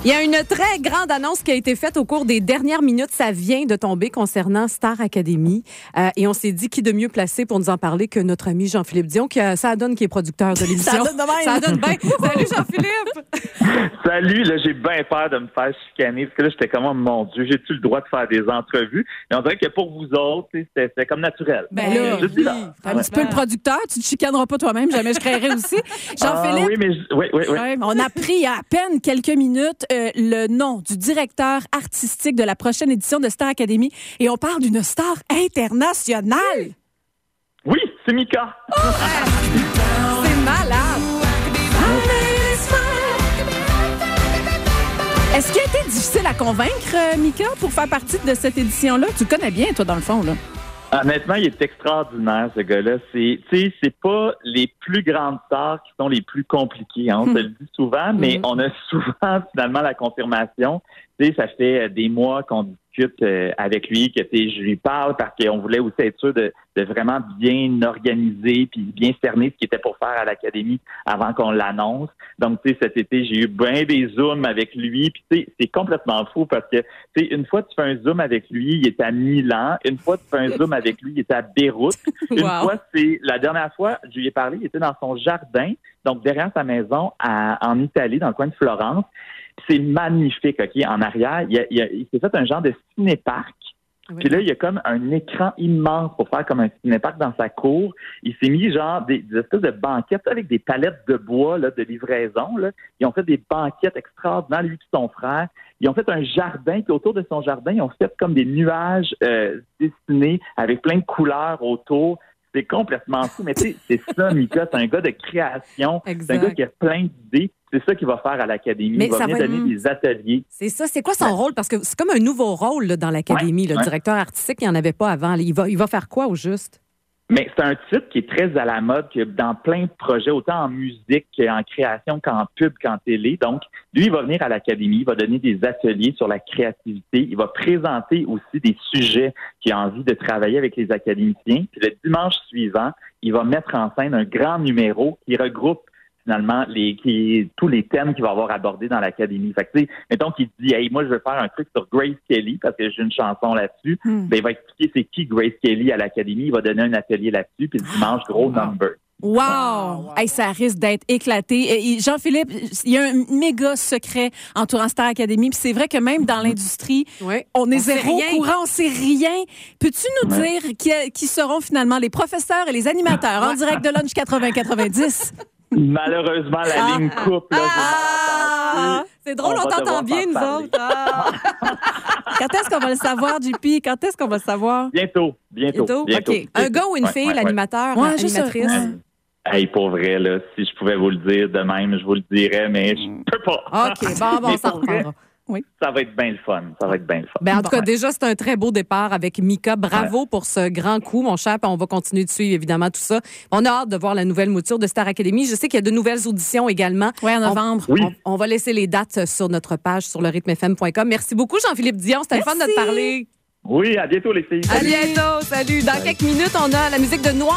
Il y a une très grande annonce qui a été faite au cours des dernières minutes. Ça vient de tomber concernant Star Academy. Et on s'est dit qui de mieux placé pour nous en parler que notre ami Jean-Philippe Dion, ça donne qui est producteur de l'émission. Ça donne bien. Salut Jean-Philippe! Salut, là, j'ai bien peur de me faire chicaner, parce que là, j'étais comme, oh, mon Dieu, j'ai-tu le droit de faire des entrevues? Et on dirait que pour vous autres, c'était comme naturel. Ben là, un petit peu le producteur, tu te chicaneras pas toi-même, jamais je créerai aussi. Jean-Philippe, oui. on a pris il y a à peine quelques minutes le nom du directeur artistique de la prochaine édition de Star Academy et on parle d'une star internationale. Oui, c'est Mika. Oh, c'est malade. Est-ce qu'il a été difficile à convaincre, Mika, pour faire partie de cette édition-là? Tu le connais bien, toi, dans le fond, là. Honnêtement, il est extraordinaire, ce gars-là. C'est pas les plus grandes stars qui sont les plus compliquées. Hein? On se le dit souvent, mais on a souvent, finalement, la confirmation. Tu sais, ça fait des mois qu'on discute avec lui, que je lui parle parce qu'on voulait aussi être sûr de vraiment bien organiser puis bien cerner ce qu'il était pour faire à l'Académie avant qu'on l'annonce. Donc, tu sais, cet été, j'ai eu bien des zooms avec lui. Puis, tu sais, c'est complètement fou parce que, tu sais, une fois tu fais un zoom avec lui, il est à Milan. Une fois tu fais un zoom avec lui, il est à Beyrouth. Une fois, la dernière fois, je lui ai parlé, il était dans son jardin, donc derrière sa maison en Italie, dans le coin de Florence. C'est magnifique, OK? En arrière, il s'est fait un genre de cinéparc. Oui. Puis là, il y a comme un écran immense pour faire comme un cinéparc dans sa cour. Il s'est mis genre des espèces de banquettes avec des palettes de bois là, de livraison. Là. Ils ont fait des banquettes extraordinaires, lui et son frère. Ils ont fait un jardin, puis autour de son jardin, ils ont fait comme des nuages dessinés avec plein de couleurs autour. C'est complètement fou. Mais tu sais, c'est ça, Mika. C'est un gars de création. Exact. C'est un gars qui a plein d'idées. C'est ça qu'il va faire à l'Académie. Il va venir donner des ateliers. C'est ça. C'est quoi son rôle? Parce que c'est comme un nouveau rôle là, dans l'Académie. Le directeur artistique, il n'y en avait pas avant. Il va faire quoi au juste? Mais c'est un titre qui est très à la mode, que dans plein de projets, autant en musique qu'en création, qu'en pub, qu'en télé. Donc, lui, il va venir à l'Académie, il va donner des ateliers sur la créativité, il va présenter aussi des sujets qu'il a envie de travailler avec les académiciens. Puis le dimanche suivant, il va mettre en scène un grand numéro qui regroupe finalement tous les thèmes qu'il va avoir abordés dans l'Académie. Fait que, tu sais, mettons qu'il dit, hey, moi, je veux faire un truc sur Grace Kelly parce que j'ai une chanson là-dessus. Ben, il va expliquer c'est qui Grace Kelly à l'Académie. Il va donner un atelier là-dessus. Puis le dimanche, gros number. Wow! Hey, ça risque d'être éclaté. Et Jean-Philippe, il y a un méga secret entourant Star Academy. Puis c'est vrai que même dans l'industrie, on est zéro au courant, on sait rien. Peux-tu nous dire qui seront finalement les professeurs et les animateurs en direct de Lunch 80-90? Malheureusement, la ligne coupe. Là, c'est drôle, on t'entend bien, nous autres. Quand est-ce qu'on va le savoir, JP? Quand est-ce qu'on va le savoir? Bientôt. OK. Un gars ou une fille, l'animateur, l'animatrice? Hey, pour vrai, là, si je pouvais vous le dire de même, je vous le dirais, mais je peux pas. OK, bon, ça reprendra. Oui. Ça va être bien le fun. Ben, en tout cas, déjà, c'est un très beau départ avec Mika. Bravo pour ce grand coup, mon cher. Puis on va continuer de suivre, évidemment, tout ça. On a hâte de voir la nouvelle mouture de Star Academy. Je sais qu'il y a de nouvelles auditions également. Oui, en novembre. On va laisser les dates sur notre page sur lerythmefm.com. Merci beaucoup, Jean-Philippe Dion. C'était le fun de te parler. Oui, à bientôt, les filles. À bientôt. Salut. Dans quelques minutes, on a la musique de Noir.